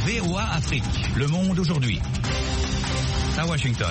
VOA Afrique. Le monde aujourd'hui. À Washington.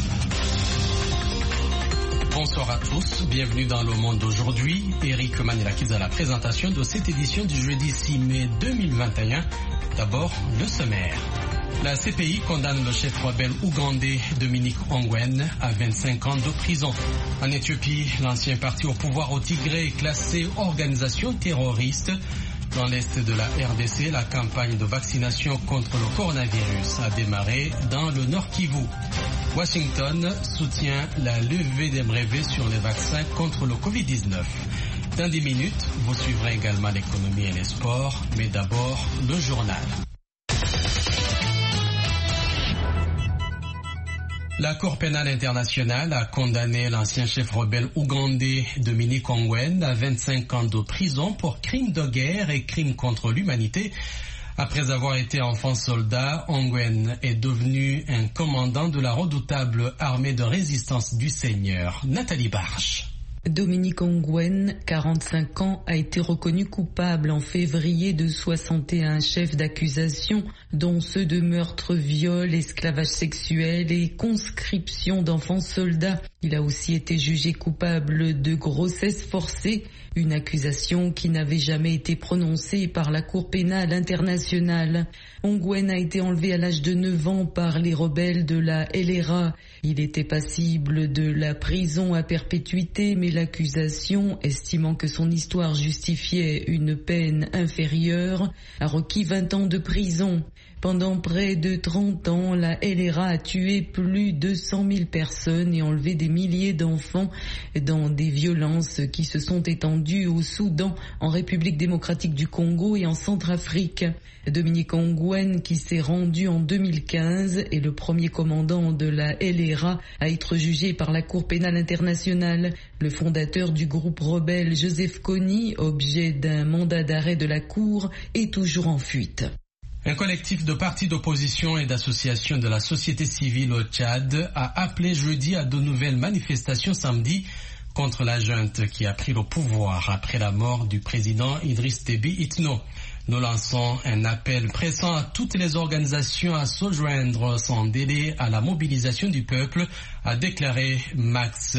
Bonsoir à tous, bienvenue dans Le Monde d'aujourd'hui. Eric Manilakis à la présentation de cette édition du jeudi 6 mai 2021. D'abord, le sommaire. La CPI condamne le chef rebelle ougandais Dominique Ongwen à 25 ans de prison. En Éthiopie, l'ancien parti au pouvoir au Tigré est classé organisation terroriste. Dans l'est de la RDC, la campagne de vaccination contre le coronavirus a démarré dans le Nord Kivu. Washington soutient la levée des brevets sur les vaccins contre le Covid-19. Dans 10 minutes, vous suivrez également l'économie et les sports, mais d'abord le journal. La Cour pénale internationale a condamné l'ancien chef rebelle ougandais Dominique Ongwen à 25 ans de prison pour crimes de guerre et crimes contre l'humanité. Après avoir été enfant soldat, Ongwen est devenu un commandant de la redoutable armée de résistance du Seigneur. Nathalie Barche. Dominique Ongwen, 45 ans, a été reconnu coupable en février de 61 chefs d'accusation, dont ceux de meurtre, viol, esclavage sexuel et conscription d'enfants soldats. Il a aussi été jugé coupable de grossesse forcée, une accusation qui n'avait jamais été prononcée par la Cour pénale internationale. Ongwen a été enlevé à l'âge de 9 ans par les rebelles de la LRA. Il était passible de la prison à perpétuité, mais l'accusation, estimant que son histoire justifiait une peine inférieure, a requis 20 ans de prison. Pendant près de 30 ans, la LRA a tué plus de 100 000 personnes et enlevé des milliers d'enfants dans des violences qui se sont étendues au Soudan, en République démocratique du Congo et en Centrafrique. Dominique Ongwen, qui s'est rendu en 2015, est le premier commandant de la LRA à être jugé par la Cour pénale internationale. Le fondateur du groupe rebelle Joseph Kony, objet d'un mandat d'arrêt de la Cour, est toujours en fuite. Un collectif de partis d'opposition et d'associations de la société civile au Tchad a appelé jeudi à de nouvelles manifestations samedi contre la junte qui a pris le pouvoir après la mort du président Idriss Déby Itno. Nous lançons un appel pressant à toutes les organisations à se joindre sans délai à la mobilisation du peuple, a déclaré Max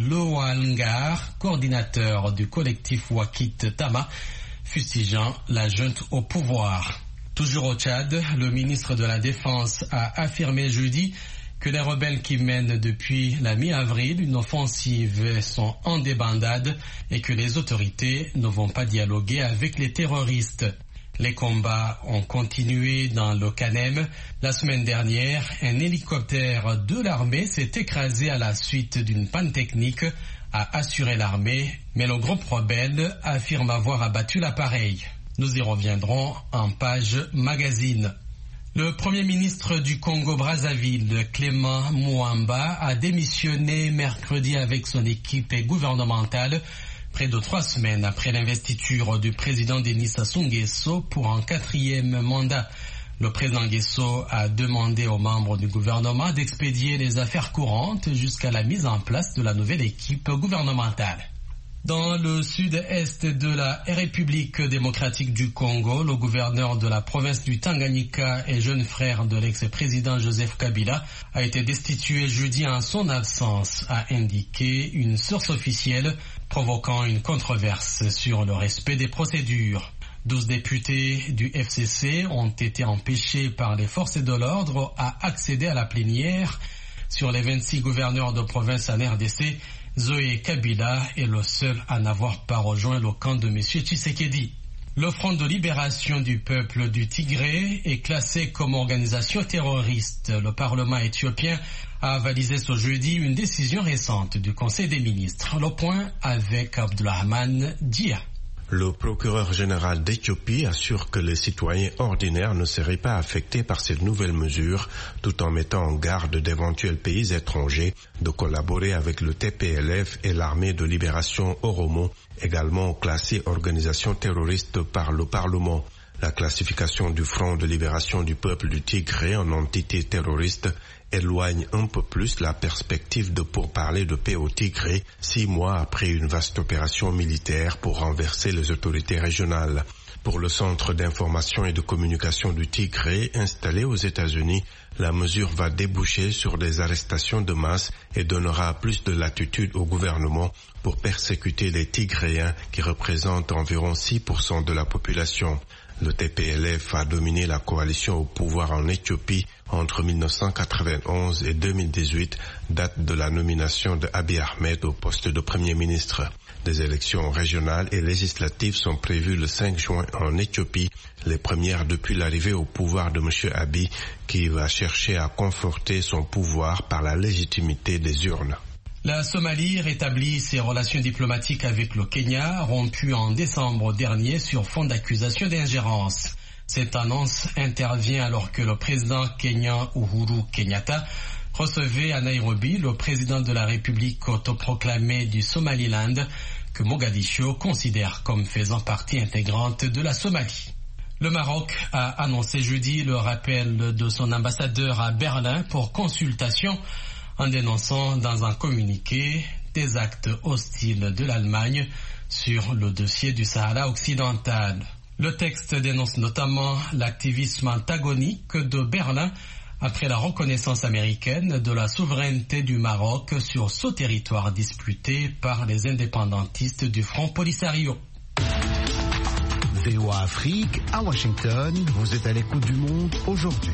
Loalngar, coordinateur du collectif Wakit Tama, fustigeant la junte au pouvoir. Toujours au Tchad, le ministre de la Défense a affirmé jeudi que les rebelles qui mènent depuis la mi-avril une offensive sont en débandade et que les autorités ne vont pas dialoguer avec les terroristes. Les combats ont continué dans le Kanem. La semaine dernière, un hélicoptère de l'armée s'est écrasé à la suite d'une panne technique, a assuré l'armée, mais le groupe rebelle affirme avoir abattu l'appareil. Nous y reviendrons en page magazine. Le Premier ministre du Congo-Brazzaville, Clément Mouamba, a démissionné mercredi avec son équipe gouvernementale, près de 3 semaines après l'investiture du président Denis Sassou Nguesso pour un 4e mandat. Le président Nguesso a demandé aux membres du gouvernement d'expédier les affaires courantes jusqu'à la mise en place de la nouvelle équipe gouvernementale. Dans le sud-est de la République démocratique du Congo, le gouverneur de la province du Tanganyika et jeune frère de l'ex-président Joseph Kabila a été destitué jeudi en son absence, a indiqué une source officielle, provoquant une controverse sur le respect des procédures. 12 députés du FCC ont été empêchés par les forces de l'ordre à accéder à la plénière. Sur les 26 gouverneurs de province en RDC, Zoé Kabila est le seul à n'avoir pas rejoint le camp de M. Tshisekedi. Le Front de libération du peuple du Tigré est classé comme organisation terroriste. Le Parlement éthiopien a avalisé ce jeudi une décision récente du Conseil des ministres. Le point avec Abdulrahman Dia. Le procureur général d'Éthiopie assure que les citoyens ordinaires ne seraient pas affectés par ces nouvelles mesures, tout en mettant en garde d'éventuels pays étrangers de collaborer avec le TPLF et l'armée de libération Oromo, également classée organisation terroriste par le Parlement. La classification du Front de libération du peuple du Tigré en entité terroriste éloigne un peu plus la perspective de pourparlers de paix au Tigré 6 mois après une vaste opération militaire pour renverser les autorités régionales. Pour le Centre d'information et de communication du Tigré, installé aux États-Unis, la mesure va déboucher sur des arrestations de masse et donnera plus de latitude au gouvernement pour persécuter les Tigréens qui représentent environ 6% de la population. Le TPLF a dominé la coalition au pouvoir en Éthiopie entre 1991 et 2018, date de la nomination de Abiy Ahmed au poste de Premier ministre. Des élections régionales et législatives sont prévues le 5 juin en Éthiopie, les premières depuis l'arrivée au pouvoir de M. Abiy, qui va chercher à conforter son pouvoir par la légitimité des urnes. La Somalie rétablit ses relations diplomatiques avec le Kenya, rompues en décembre dernier sur fond d'accusation d'ingérence. Cette annonce intervient alors que le président kenyan Uhuru Kenyatta recevait à Nairobi le président de la République autoproclamée du Somaliland, que Mogadiscio considère comme faisant partie intégrante de la Somalie. Le Maroc a annoncé jeudi le rappel de son ambassadeur à Berlin pour consultation, en dénonçant dans un communiqué des actes hostiles de l'Allemagne sur le dossier du Sahara occidental. Le texte dénonce notamment l'activisme antagonique de Berlin après la reconnaissance américaine de la souveraineté du Maroc sur ce territoire disputé par les indépendantistes du Front Polisario. VOA Afrique, à Washington, vous êtes à l'écoute du monde aujourd'hui.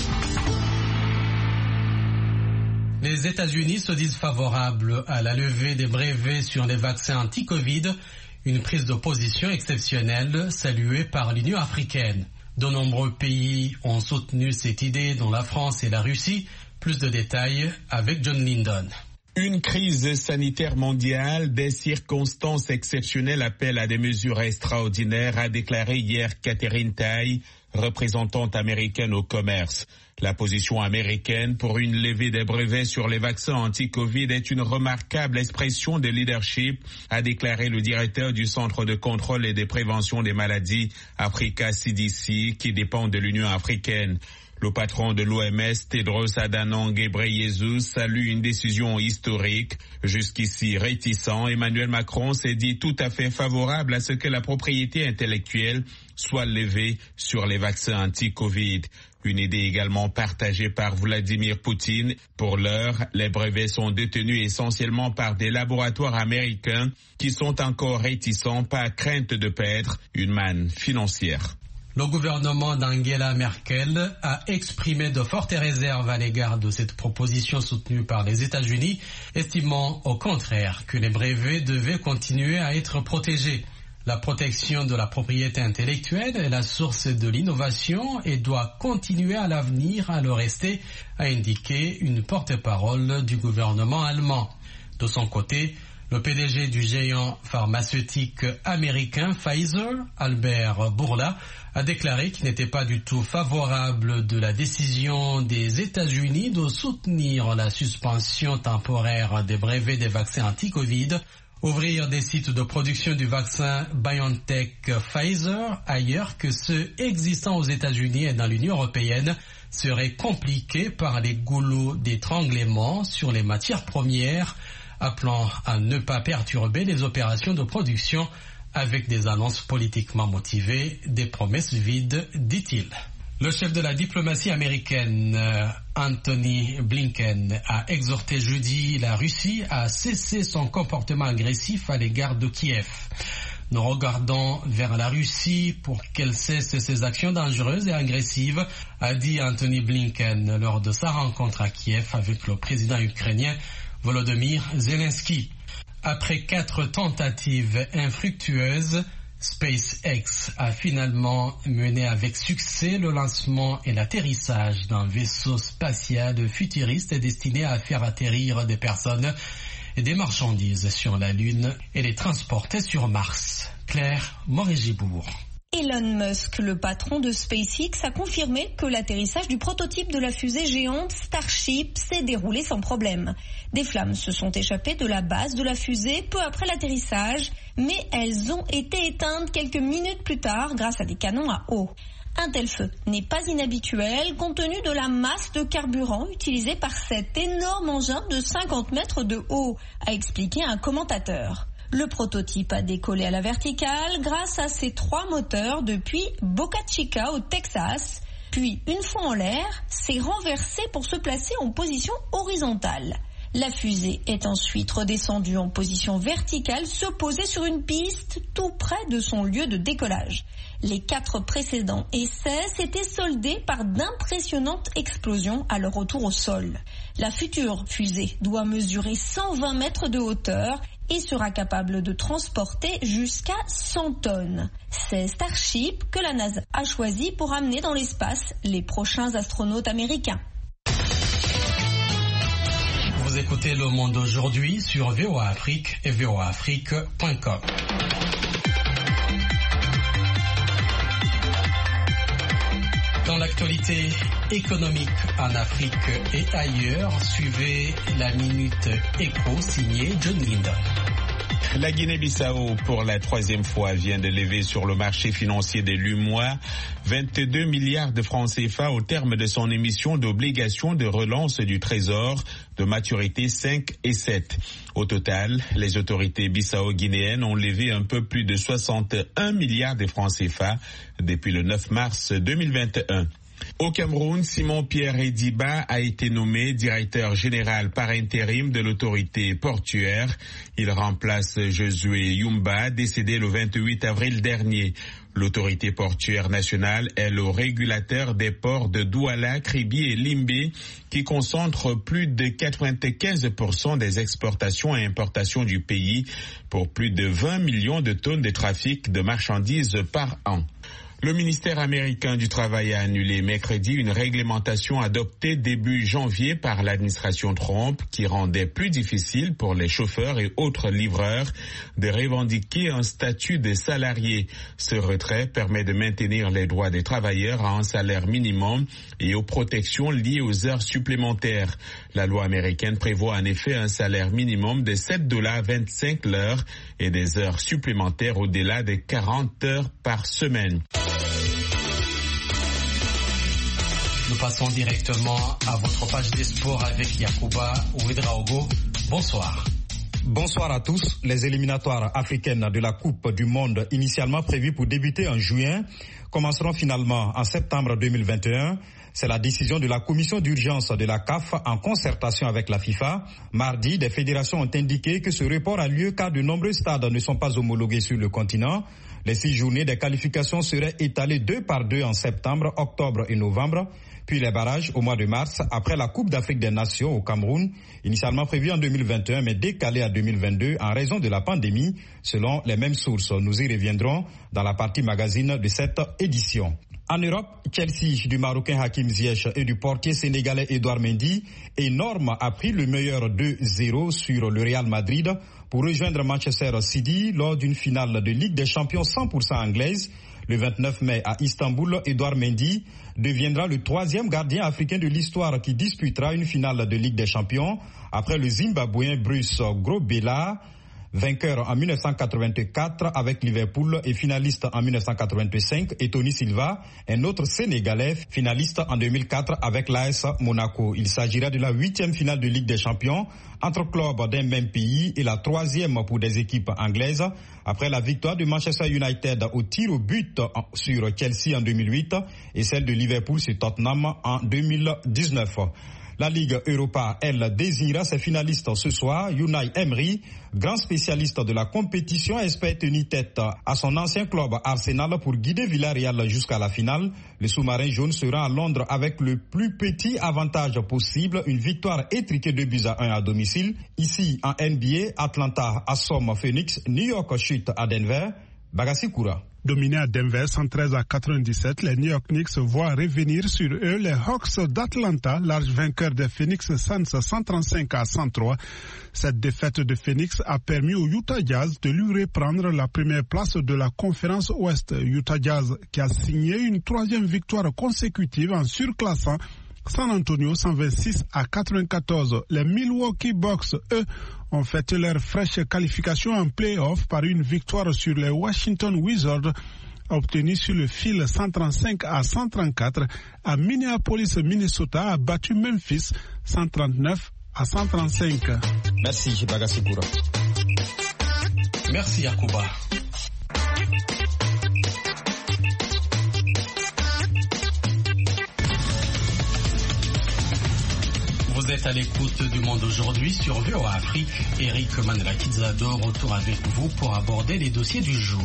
Les États-Unis se disent favorables à la levée des brevets sur les vaccins anti-Covid, une prise de position exceptionnelle saluée par l'Union africaine. De nombreux pays ont soutenu cette idée, dont la France et la Russie. Plus de détails avec John Lindon. Une crise sanitaire mondiale, des circonstances exceptionnelles appellent à des mesures extraordinaires, a déclaré hier Catherine Tai, représentante américaine au commerce. La position américaine pour une levée des brevets sur les vaccins anti-Covid est une remarquable expression de leadership, a déclaré le directeur du Centre de contrôle et de prévention des maladies Africa CDC, qui dépend de l'Union africaine. Le patron de l'OMS, Tedros Adhanom Ghebreyesus, salue une décision historique. Jusqu'ici réticent, Emmanuel Macron s'est dit tout à fait favorable à ce que la propriété intellectuelle soit levée sur les vaccins anti-Covid. Une idée également partagée par Vladimir Poutine. Pour l'heure, les brevets sont détenus essentiellement par des laboratoires américains qui sont encore réticents par crainte de perdre une manne financière. Le gouvernement d'Angela Merkel a exprimé de fortes réserves à l'égard de cette proposition soutenue par les États-Unis, estimant au contraire que les brevets devaient continuer à être protégés. La protection de la propriété intellectuelle est la source de l'innovation et doit continuer à l'avenir à le rester, a indiqué une porte-parole du gouvernement allemand. De son côté, le PDG du géant pharmaceutique américain Pfizer, Albert Bourla, a déclaré qu'il n'était pas du tout favorable de la décision des États-Unis de soutenir la suspension temporaire des brevets des vaccins anti-Covid. Ouvrir des sites de production du vaccin BioNTech Pfizer ailleurs que ceux existants aux États-Unis et dans l'Union européenne serait compliqué par les goulots d'étranglement sur les matières premières, appelant à ne pas perturber les opérations de production avec des annonces politiquement motivées, des promesses vides, dit-il. Le chef de la diplomatie américaine, Anthony Blinken, a exhorté jeudi la Russie à cesser son comportement agressif à l'égard de Kiev. Nous regardons vers la Russie pour qu'elle cesse ses actions dangereuses et agressives, a dit Anthony Blinken lors de sa rencontre à Kiev avec le président ukrainien Volodymyr Zelensky. Après 4 tentatives infructueuses, SpaceX a finalement mené avec succès le lancement et l'atterrissage d'un vaisseau spatial futuriste destiné à faire atterrir des personnes et des marchandises sur la Lune et les transporter sur Mars. Claire Moret-Gibourg. Elon Musk, le patron de SpaceX, a confirmé que l'atterrissage du prototype de la fusée géante Starship s'est déroulé sans problème. Des flammes se sont échappées de la base de la fusée peu après l'atterrissage, mais elles ont été éteintes quelques minutes plus tard grâce à des canons à eau. Un tel feu n'est pas inhabituel compte tenu de la masse de carburant utilisée par cet énorme engin de 50 mètres de haut, a expliqué un commentateur. Le prototype a décollé à la verticale grâce à ses 3 moteurs depuis Boca Chica au Texas. Puis, une fois en l'air, s'est renversé pour se placer en position horizontale. La fusée est ensuite redescendue en position verticale, se poser sur une piste tout près de son lieu de décollage. Les 4 précédents essais s'étaient soldés par d'impressionnantes explosions à leur retour au sol. La future fusée doit mesurer 120 mètres de hauteur et sera capable de transporter jusqu'à 100 tonnes. C'est Starship que la NASA a choisi pour amener dans l'espace les prochains astronautes américains. Vous écoutez Le Monde aujourd'hui sur VOA Afrique et voaafrique.com. Dans l'actualité économique en Afrique et ailleurs, suivez la Minute Éco signée John Linder. La Guinée-Bissau, pour la 3e fois, vient de lever sur le marché financier de l'UEMOA 22 milliards de francs CFA au terme de son émission d'obligations de relance du Trésor de maturité 5 et 7. Au total, les autorités bissau-guinéennes ont levé un peu plus de 61 milliards de francs CFA depuis le 9 mars 2021. Au Cameroun, Simon-Pierre Ediba a été nommé directeur général par intérim de l'autorité portuaire. Il remplace Josué Yumba, décédé le 28 avril dernier. L'autorité portuaire nationale est le régulateur des ports de Douala, Kribi et Limbé qui concentrent plus de 95% des exportations et importations du pays pour plus de 20 millions de tonnes de trafic de marchandises par an. Le ministère américain du Travail a annulé mercredi une réglementation adoptée début janvier par l'administration Trump qui rendait plus difficile pour les chauffeurs et autres livreurs de revendiquer un statut de salarié. Ce retrait permet de maintenir les droits des travailleurs à un salaire minimum et aux protections liées aux heures supplémentaires. La loi américaine prévoit en effet un salaire minimum de $7,25 l'heure et des heures supplémentaires au-delà de 40 heures par semaine. Nous passons directement à votre page des sports avec Yacouba Ouedraogo. Bonsoir. Bonsoir à tous. Les éliminatoires africaines de la Coupe du Monde, initialement prévues pour débuter en juin, commenceront finalement en septembre 2021. C'est la décision de la commission d'urgence de la CAF en concertation avec la FIFA. Mardi, des fédérations ont indiqué que ce report a lieu car de nombreux stades ne sont pas homologués sur le continent. Les 6 journées des qualifications seraient étalées 2 par 2 en septembre, octobre et novembre. Puis les barrages au mois de mars, après la Coupe d'Afrique des Nations au Cameroun, initialement prévue en 2021 mais décalée à 2022 en raison de la pandémie, selon les mêmes sources. Nous y reviendrons dans la partie magazine de cette édition. En Europe, Chelsea du Marocain Hakim Ziyech et du portier sénégalais Edouard Mendy, énorme, a pris le meilleur 2-0 sur le Real Madrid pour rejoindre Manchester City lors d'une finale de Ligue des Champions 100% anglaise. Le 29 mai à Istanbul, Edouard Mendy deviendra le 3e gardien africain de l'histoire qui disputera une finale de Ligue des Champions après le Zimbabwéen Bruce Grobela, vainqueur en 1984 avec Liverpool et finaliste en 1985, et Tony Silva, un autre Sénégalais, finaliste en 2004 avec l'AS Monaco. Il s'agira de la 8e finale de Ligue des Champions entre clubs d'un même pays et la 3e pour des équipes anglaises après la victoire de Manchester United au tir au but sur Chelsea en 2008 et celle de Liverpool sur Tottenham en 2019. La Ligue Europa, elle, désignera ses finalistes ce soir. Unai Emery, grand spécialiste de la compétition, espère tenir tête à son ancien club Arsenal pour guider Villarreal jusqu'à la finale. Le sous-marin jaune sera à Londres avec le plus petit avantage possible, une victoire étriquée 2-1 à domicile. Ici, en NBA, Atlanta assomme Phoenix, New York chute à Denver. Bagassi Koura. Dominés à Denver 113-97, les New York Knicks voient revenir sur eux les Hawks d'Atlanta, large vainqueur des Phoenix Suns 135-103. Cette défaite de Phoenix a permis au Utah Jazz de lui reprendre la première place de la conférence Ouest. Utah Jazz qui a signé une 3e victoire consécutive en surclassant San Antonio 126-94. Les Milwaukee Bucks, eux, ont fêté leur fraîche qualification en play-off par une victoire sur les Washington Wizards obtenue sur le fil 135-134. À Minneapolis, Minnesota a battu Memphis 139-135. Merci, Bagassi Koura. Merci Yacouba. Vous êtes à l'écoute du Monde aujourd'hui sur VOA Afrique. Eric Manela-Kizado retourne avec vous pour aborder les dossiers du jour.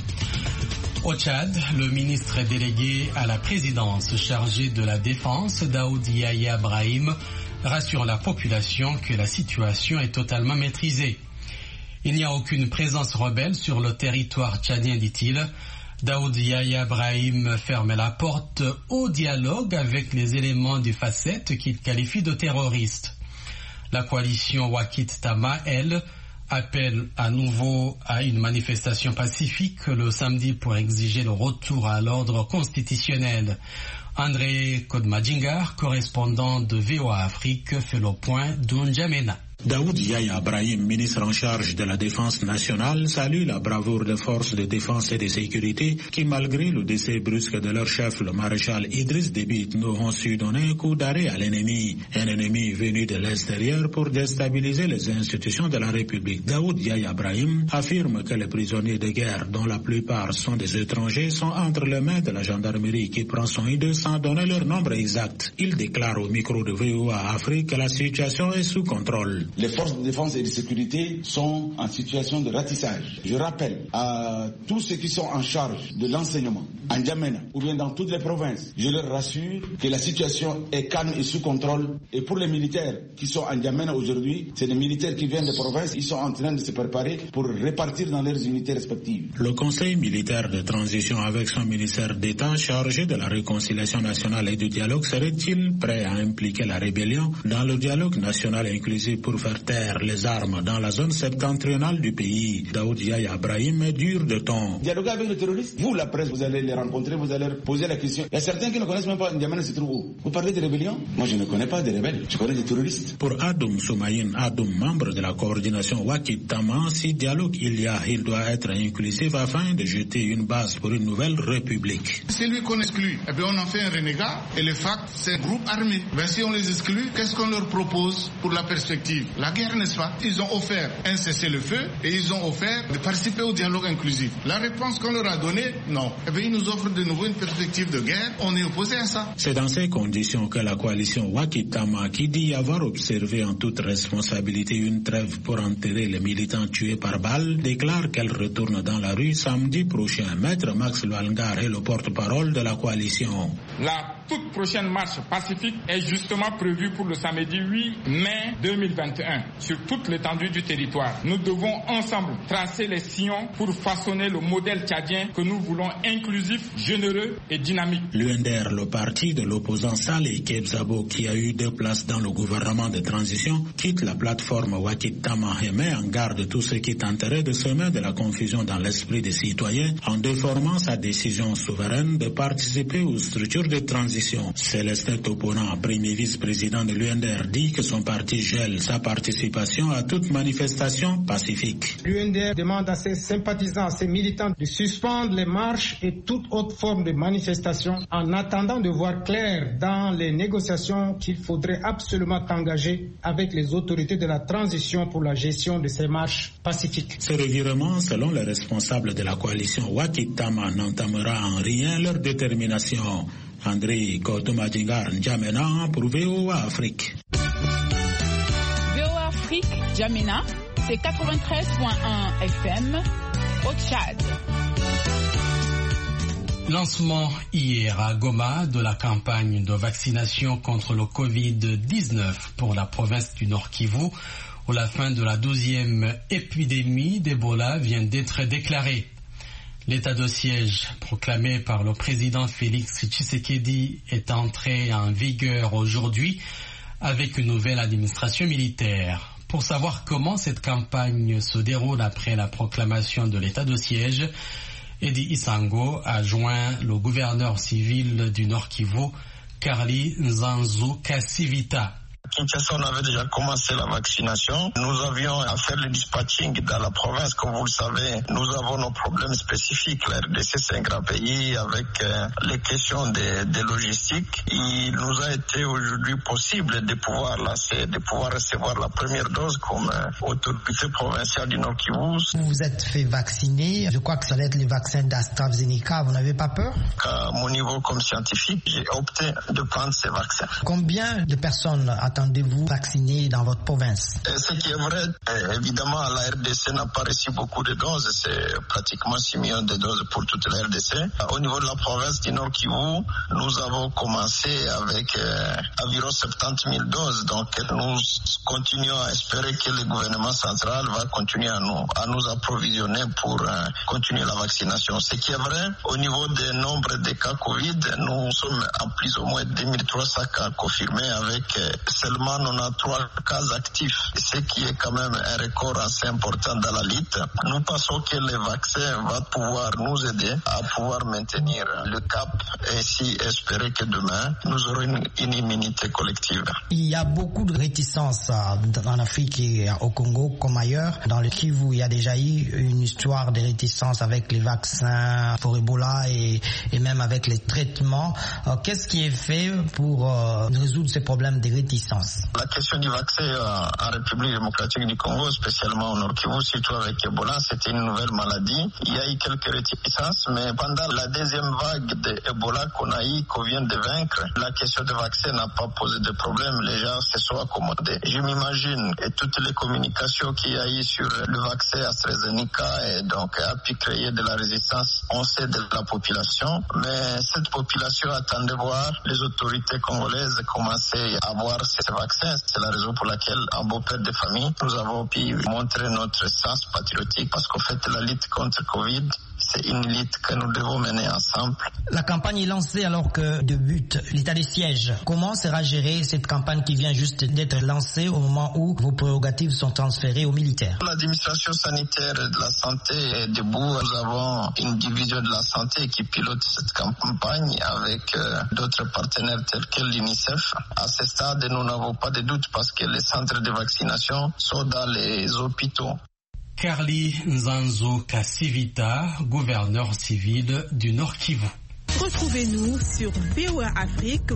Au Tchad, le ministre délégué à la présidence chargé de la défense, Daoud Yahya Brahim, rassure la population que la situation est totalement maîtrisée. Il n'y a aucune présence rebelle sur le territoire tchadien, dit-il. Daoud Yahya Brahim ferme la porte au dialogue avec les éléments du FACET qu'il qualifie de terroristes. La coalition Wakit Tama, elle, appelle à nouveau à une manifestation pacifique le samedi pour exiger le retour à l'ordre constitutionnel. André Kodmadjingar, correspondant de VOA Afrique, fait le point d'Unjamena. Daoud Yahya Brahim, ministre en charge de la défense nationale, salue la bravoure des forces de défense et de sécurité qui, malgré le décès brusque de leur chef, le maréchal Idriss Déby Itno, ont su donner un coup d'arrêt à l'ennemi. Un ennemi venu de l'extérieur pour déstabiliser les institutions de la République. Daoud Yahya Brahim affirme que les prisonniers de guerre, dont la plupart sont des étrangers, sont entre les mains de la gendarmerie qui prend soin d'eux sans donner leur nombre exact. Il déclare au micro de VOA Afrique que la situation est sous contrôle. Les forces de défense et de sécurité sont en situation de ratissage. Je rappelle à tous ceux qui sont en charge de l'enseignement, en N'Djamena ou bien dans toutes les provinces, je leur rassure que la situation est calme et sous contrôle. Et pour les militaires qui sont en N'Djamena aujourd'hui, c'est des militaires qui viennent des provinces, ils sont en train de se préparer pour repartir dans leurs unités respectives. Le Conseil militaire de transition avec son ministère d'État chargé de la réconciliation nationale et du dialogue serait-il prêt à impliquer la rébellion dans le dialogue national inclusif pour faire taire les armes dans la zone septentrionale du pays? Daoud Yahya Brahim est dur de ton. Dialoguer avec les terroristes, vous la presse, vous allez les rencontrer, vous allez leur poser la question. Il y a certains qui ne connaissent même pas N'Djamena se trouve où. Vous parlez de rébellion? Moi je ne connais pas de rebelles, je connais des terroristes. Pour Adoum Soumaïn Adoum, membre de la coordination Wakit Tama, si dialogue il y a, il doit être inclusif afin de jeter une base pour une nouvelle république. C'est lui qu'on exclut. Eh bien on en fait un renégat et le FACT c'est un groupe armé. Ben si on les exclut, qu'est-ce qu'on leur propose pour la perspective? La guerre, n'est-ce pas? Ils ont offert un cessez-le-feu et ils ont offert de participer au dialogue inclusif. La réponse qu'on leur a donnée, non. Eh bien, ils nous offrent de nouveau une perspective de guerre. On est opposé à ça. C'est dans ces conditions que la coalition Wakit Tama, qui dit avoir observé en toute responsabilité une trêve pour enterrer les militants tués par balle, déclare qu'elle retourne dans la rue samedi prochain. Maître Max Lualngar est le porte-parole de la coalition. La toute prochaine marche pacifique est justement prévue pour le samedi 8 mai 2021 sur toute l'étendue du territoire. Nous devons ensemble tracer les sillons pour façonner le modèle tchadien que nous voulons inclusif, généreux et dynamique. L'UNDR, le parti de l'opposant Saleh Kebzabo, qui a eu 2 places dans le gouvernement de transition, quitte la plateforme Wakit Tama et met en garde tous ceux qui tenteraient de semer de la confusion dans l'esprit des citoyens en déformant sa décision souveraine de participer aux structures de transition. Célestin Toponan, premier vice-président de l'UNDR, dit que son parti gèle sa participation à toute manifestation pacifique. L'UNDR demande à ses sympathisants, à ses militants de suspendre les marches et toute autre forme de manifestation en attendant de voir clair dans les négociations qu'il faudrait absolument engager avec les autorités de la transition pour la gestion de ces marches pacifiques. Ce revirement, selon les responsables de la coalition Wakit Tama, n'entamera en rien leur détermination. André Kodmadjingar, N'Djamena pour VOA Afrique. VOA Afrique, N'Djamena, c'est 93.1 FM au Tchad. Lancement hier à Goma de la campagne de vaccination contre le Covid-19 pour la province du Nord Kivu, où la fin de la 12e épidémie d'Ebola vient d'être déclarée. L'état de siège proclamé par le président Félix Tshisekedi est entré en vigueur aujourd'hui avec une nouvelle administration militaire. Pour savoir comment cette campagne se déroule après la proclamation de l'état de siège, Edi Isango a joint le gouverneur civil du Nord Kivu, Karli Nzanzu Kasivita. Kinshasa, on avait déjà commencé la vaccination. Nous avions à faire le dispatching dans la province. Comme vous le savez, nous avons nos problèmes spécifiques. La RDC, c'est un grand pays avec les questions de logistique. Il nous a été aujourd'hui possible de pouvoir recevoir la première dose comme autorité provinciale du Nord Kivu. Vous vous êtes fait vacciner. Je crois que ça va être le vaccin d'AstraZeneca. Vous n'avez pas peur? À mon niveau comme scientifique, j'ai opté de prendre ces vaccins. Combien de personnes attendez-vous vacciner dans votre province? Ce qui est vrai, évidemment, la RDC n'a pas reçu beaucoup de doses. C'est pratiquement 6 millions de doses pour toute la RDC. Au niveau de la province du Nord Kivu, nous avons commencé avec environ 70 000 doses. Donc, nous continuons à espérer que le gouvernement central va continuer à nous approvisionner pour continuer la vaccination. Ce qui est vrai, au niveau des nombres de cas Covid, nous sommes en plus ou moins 2300 cas confirmés avec seulement 93 cas actifs, ce qui est quand même un record assez important dans la lutte. Nous pensons que le vaccin va pouvoir nous aider à pouvoir maintenir le cap et ainsi espérer que demain, nous aurons une immunité collective. Il y a beaucoup de réticences en Afrique et au Congo comme ailleurs. Dans le Kivu, il y a déjà eu une histoire de réticence avec les vaccins pour Ebola et même avec les traitements. Qu'est-ce qui est fait pour résoudre ces problèmes de réticence? La question du vaccin en République démocratique du Congo, spécialement au Nord Kivu, surtout avec Ebola, c'était une nouvelle maladie. Il y a eu quelques réticences, mais pendant la deuxième vague d'Ebola qu'on vient de vaincre, la question du vaccin n'a pas posé de problème. Les gens se sont accommodés. Je m'imagine, et toutes les communications qu'il y a eu sur le vaccin AstraZeneca et donc a pu créer de la résistance, on sait, de la population. Mais cette population attendait voir les autorités congolaises commencer à avoir ces vaccins. C'est la raison pour laquelle, en beau père de famille, nous avons pu montrer notre sens patriotique parce qu'en fait, la lutte contre Covid, c'est une lutte que nous devons mener ensemble. La campagne est lancée alors que débute l'état de siège. Comment sera gérée cette campagne qui vient juste d'être lancée au moment où vos prérogatives sont transférées aux militaires? L'administration sanitaire de la santé est debout. Nous avons une division de la santé qui pilote cette campagne avec d'autres partenaires tels que l'UNICEF. À ce stade, nous n'avons pas de doute parce que les centres de vaccination sont dans les hôpitaux. Carly Nzanzo Kassivita, gouverneur civil du Nord Kivu. Retrouvez-nous sur VOA Afrique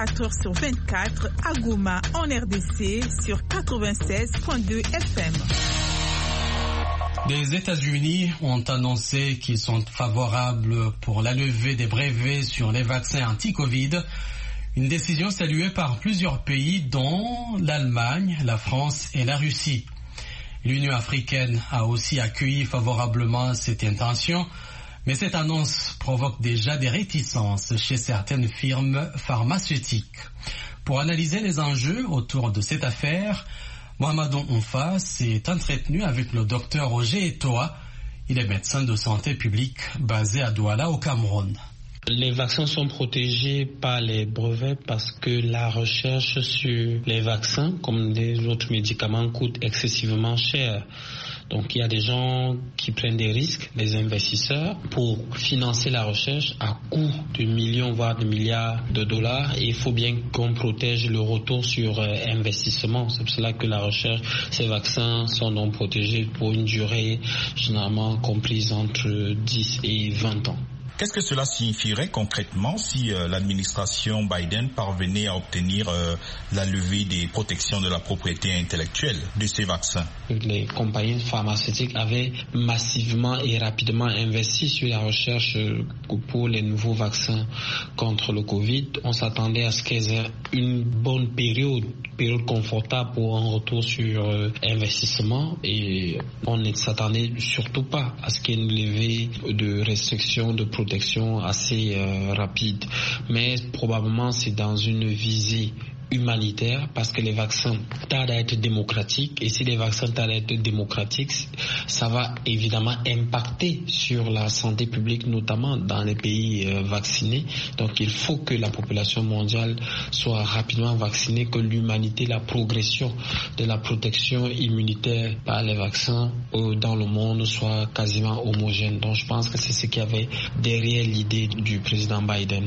24h/24 à Goma en RDC sur 96.2 FM. Les États-Unis ont annoncé qu'ils sont favorables pour la levée des brevets sur les vaccins anti-Covid. Une décision saluée par plusieurs pays dont l'Allemagne, la France et la Russie. L'Union africaine a aussi accueilli favorablement cette intention, mais cette annonce provoque déjà des réticences chez certaines firmes pharmaceutiques. Pour analyser les enjeux autour de cette affaire, Mohamedou Onfa s'est entretenu avec le docteur Roger Etoa. Il est médecin de santé publique basé à Douala au Cameroun. Les vaccins sont protégés par les brevets parce que la recherche sur les vaccins, comme les autres médicaments, coûte excessivement cher. Donc il y a des gens qui prennent des risques, les investisseurs, pour financer la recherche à coût de millions, voire de milliards de dollars. Et il faut bien qu'on protège le retour sur investissement. C'est pour cela que la recherche, ces vaccins sont donc protégés pour une durée généralement comprise entre 10 et 20 ans. Qu'est-ce que cela signifierait concrètement si l'administration Biden parvenait à obtenir la levée des protections de la propriété intellectuelle de ces vaccins? Les compagnies pharmaceutiques avaient massivement et rapidement investi sur la recherche pour les nouveaux vaccins contre le Covid. On s'attendait à ce qu'elles aient une bonne période confortable pour un retour sur investissement, et on ne s'attendait surtout pas à ce qu'il y ait une levée de restrictions de protection assez rapide. Mais probablement c'est dans une visée humanitaire parce que les vaccins tardent à être démocratiques, et si les vaccins tardent à être démocratiques, ça va évidemment impacter sur la santé publique, notamment dans les pays vaccinés. Donc il faut que la population mondiale soit rapidement vaccinée, que l'humanité, la progression de la protection immunitaire par les vaccins dans le monde soit quasiment homogène. Donc je pense que c'est ce qu'il y avait derrière l'idée du président Biden.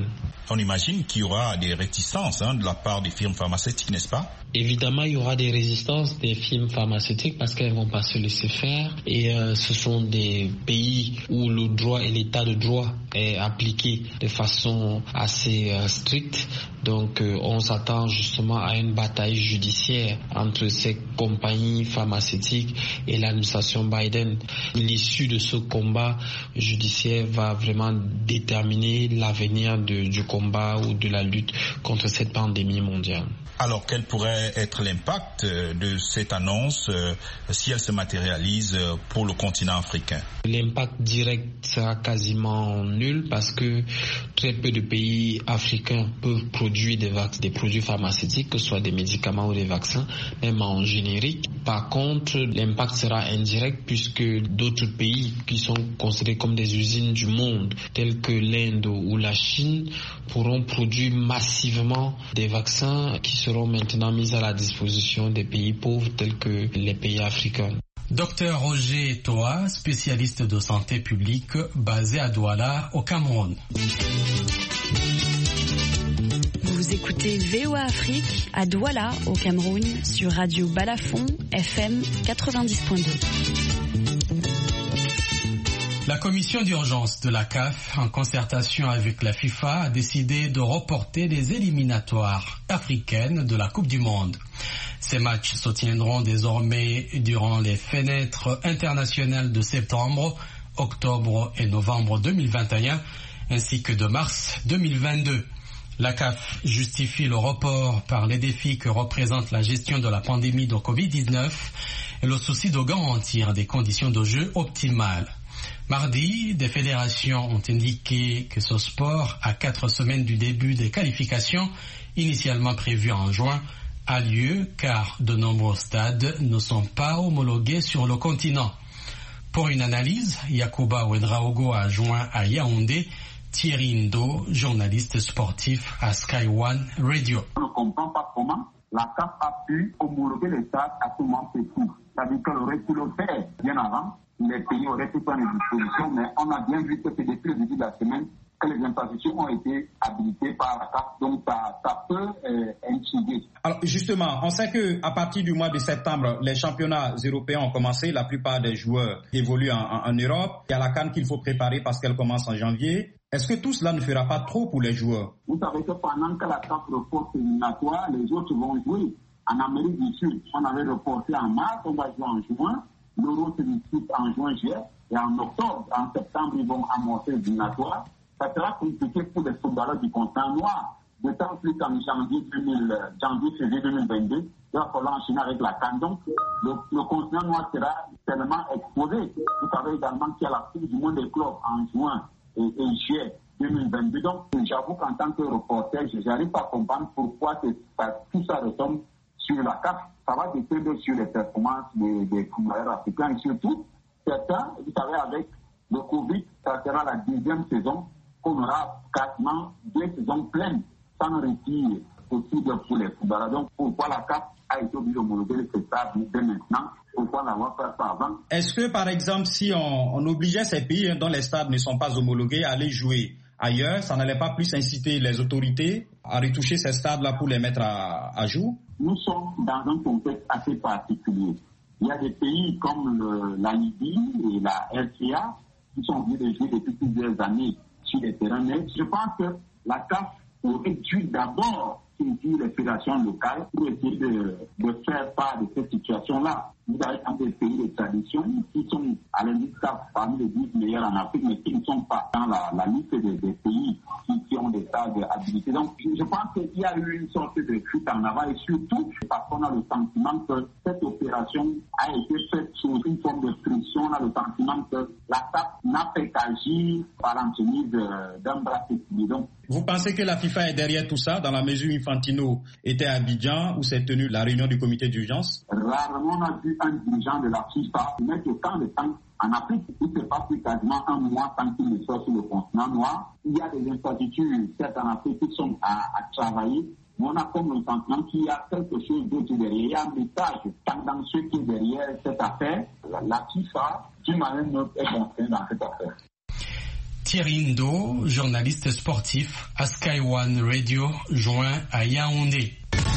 on imagine qu'il y aura des réticences de la part des firmes pharmaceutiques, n'est-ce pas? Évidemment, il y aura des résistances des firmes pharmaceutiques parce qu'elles ne vont pas se laisser faire. Et ce sont des pays où le droit et l'état de droit est appliqué de façon assez stricte. Donc, on s'attend justement à une bataille judiciaire entre ces compagnies pharmaceutiques et l'administration Biden. L'issue de ce combat judiciaire va vraiment déterminer l'avenir du combat ou de la lutte contre cette pandémie mondiale. Alors, quel pourrait être l'impact de cette annonce si elle se matérialise pour le continent africain? L'impact direct sera quasiment nul parce que très peu de pays africains peuvent produire des produits pharmaceutiques, que ce soit des médicaments ou des vaccins, même en générique. Par contre, l'impact sera indirect puisque d'autres pays qui sont considérés comme des usines du monde, tels que l'Inde ou la Chine, pourront produire massivement des vaccins qui seront maintenant mis à la disposition des pays pauvres tels que les pays africains. Docteur Roger Toa, spécialiste de santé publique basé à Douala, au Cameroun. Vous écoutez VOA Afrique à Douala, au Cameroun, sur Radio Balafon, FM 90.2. La commission d'urgence de la CAF, en concertation avec la FIFA, a décidé de reporter les éliminatoires africaines de la Coupe du Monde. Ces matchs se tiendront désormais durant les fenêtres internationales de septembre, octobre et novembre 2021, ainsi que de mars 2022. La CAF justifie le report par les défis que représente la gestion de la pandémie de Covid-19 et le souci de garantir des conditions de jeu optimales. Mardi, des fédérations ont indiqué que ce sport, à 4 semaines du début des qualifications, initialement prévues en juin, a lieu car de nombreux stades ne sont pas homologués sur le continent. Pour une analyse, Yacouba Ouedraogo a joint à Yaoundé Thierry Ndo, journaliste sportif à Sky One Radio. On ne comprend pas comment la CAF a pu homologuer les stades à tout moment possible. C'est-à-dire qu'elle aurait pu le faire bien avant. Les pays auraient pu prendre des dispositions, mais on a bien vu que c'est depuis le début de la semaine que les infrastructures ont été habilitées par la CAF, donc ça peut incider. Alors justement, on sait qu'à partir du mois de septembre, les championnats européens ont commencé, la plupart des joueurs évoluent en Europe. Il y a la CAN qu'il faut préparer parce qu'elle commence en janvier. Est-ce que tout cela ne fera pas trop pour les joueurs? Vous savez que pendant que la CAF reporte éliminatoire, les autres vont jouer. En Amérique du Sud, on avait reporté en mars, on va jouer en juin. L'Euro se dispute en juin-juillet et en octobre, en septembre, ils vont amorcer l'éliminatoire. Ça sera compliqué pour les footballeurs du continent noir. D'autant plus qu'en janvier-février 2022, il va falloir enchaîner avec la CAN. Donc, le continent noir sera tellement exposé. Vous savez également qu'il y a la Coupe du monde des clubs en juin et juillet 2022. Donc, j'avoue qu'en tant que reporter, je n'arrive pas à comprendre pourquoi tout ça retombe sur la CAF. Ça va dépendre sur les performances des footballeurs africains et surtout, certains, vous savez, avec le Covid, ça sera la 2e saison qu'on aura quasiment 2 saisons pleines sans retire possible pour les footballeurs. Donc, pourquoi la CAF a été obligée d'homologuer ce stade dès maintenant? Pourquoi l'avoir fait ça avant? Est-ce que, par exemple, si on obligeait ces pays dont les stades ne sont pas homologués à aller jouer ailleurs, ça n'allait pas plus inciter les autorités à retoucher ces stades-là pour les mettre à jour? Nous sommes dans un contexte assez particulier. Il y a des pays comme la Libye et la RCA qui sont venus de jouer depuis plusieurs années sur les terrains. Mais je pense que la CAF aurait dû d'abord saisir les fédérations locales pour essayer de faire part de cette situation-là. Vous avez des pays de tradition qui sont à la liste parmi les 10 meilleurs en Afrique, mais qui ne sont pas dans la liste des pays qui ont des stades habilités. Donc, je pense qu'il y a eu une sorte de fuite en avant et surtout parce qu'on a le sentiment que cette opération a été faite sous une forme de pression. On a le sentiment que la CAF n'a fait qu'agir par l'entremise d'un bras séculier. Donc, vous pensez que la FIFA est derrière tout ça, dans la mesure où Infantino était à Abidjan, où s'est tenue la réunion du comité d'urgence? Rarement on a vu un dirigeant de la FIFA mettre autant de temps en Afrique. Il se passe quasiment un mois sans qu'il ne soit sur le continent noir. Il y a des institutions, certes en Afrique, qui sont à travailler. Mais on a comme le sentiment qu'il y a quelque chose d'autre derrière. Il y a un message dans ce qui est derrière cette affaire. La FIFA, d'une manière ou d'une autre, est concernée dans cette affaire. Thierry Ndo, journaliste sportif à Sky One Radio, joint à Yaoundé.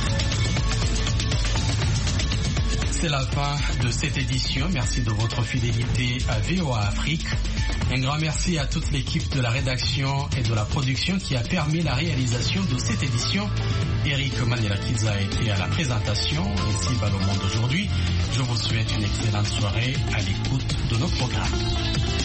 C'est la fin de cette édition. Merci de votre fidélité à VOA Afrique. Un grand merci à toute l'équipe de la rédaction et de la production qui a permis la réalisation de cette édition. Eric Manilakiza a été à la présentation. Ici va le monde aujourd'hui. Je vous souhaite une excellente soirée à l'écoute de nos programmes.